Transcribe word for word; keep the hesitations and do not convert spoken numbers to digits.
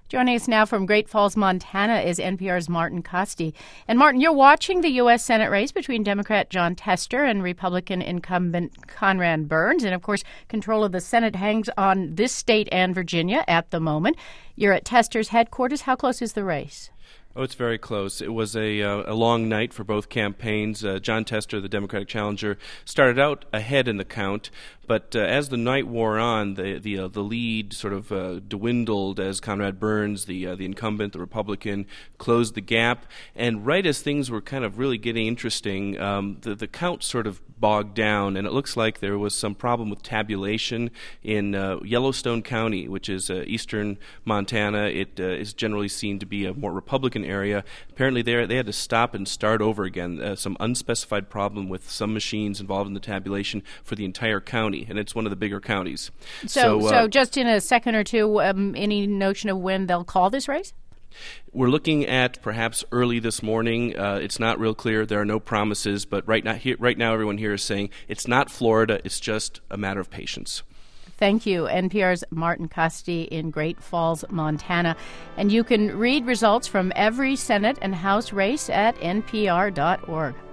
Joining us now from Great Falls, Montana is N P R's Martin Kaste. And Martin, you're watching the U S Senate race between Democrat Jon Tester and Republican incumbent Conrad Burns. And, of course, control of the Senate hangs on this state and Virginia at the moment. You're at Tester's headquarters. How close is the race? Oh, it's very close. It was a uh, a long night for both campaigns. Uh, Jon Tester, the Democratic challenger, started out ahead in the count, but uh, as the night wore on, the the uh, the lead sort of uh, dwindled as Conrad Burns, the uh, the incumbent, the Republican, closed the gap. And right as things were kind of really getting interesting, um, the the count sort of bogged down, and it looks like there was some problem with tabulation in uh, Yellowstone County, which is uh, eastern Montana. It uh, is generally seen to be a more Republican area. Apparently, they they had to stop and start over again. Uh, some unspecified problem with some machines involved in the tabulation for the entire county, and it's one of the bigger counties. So, so, uh, so just in a second or two, um, any notion of when they'll call this race? We're looking at perhaps early this morning. Uh, it's not real clear. There are no promises, but right now, here, right now, everyone here is saying it's not Florida. It's just a matter of patience. Thank you. N P R's Martin Kaste in Great Falls, Montana. And you can read results from every Senate and House race at N P R dot org.